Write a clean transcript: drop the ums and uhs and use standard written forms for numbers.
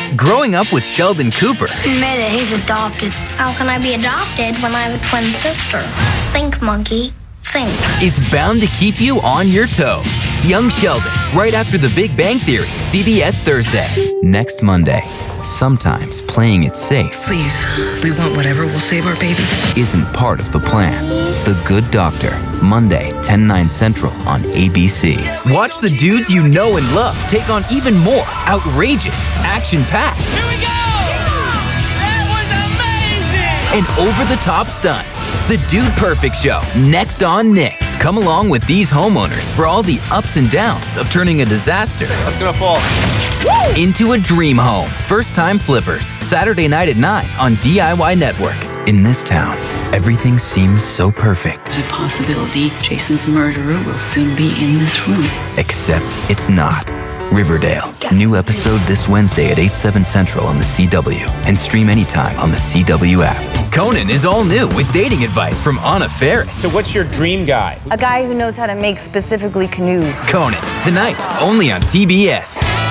Growing up with Sheldon Cooper. Admit it, he's adopted. How can I be adopted when I have a twin sister? Think, monkey. Think. Is bound to keep you on your toes. Young Sheldon, right after The Big Bang Theory, CBS Thursday. Next Monday. Sometimes playing it safe. Please, we want whatever will save our baby. Isn't part of the plan. The Good Doctor, Monday, 10/9 Central on ABC. Watch the dudes you know and love take on even more outrageous, action-packed, Here we go! That was amazing! and over-the-top stunts. The Dude Perfect Show, next on Nick. Come along with these homeowners for all the ups and downs of turning a disaster That's gonna fall. into a dream home. First-time flippers, Saturday night at 9 on DIY Network. In this town, everything seems so perfect, There's a possibility Jason's murderer will soon be in this room. except it's not. Riverdale, new episode this Wednesday at 8/7 Central on the CW, and stream anytime on the CW app. Conan is all new with dating advice from Anna Faris. So what's your dream guy? A guy who knows how to make specifically canoes. Conan, tonight, only on TBS.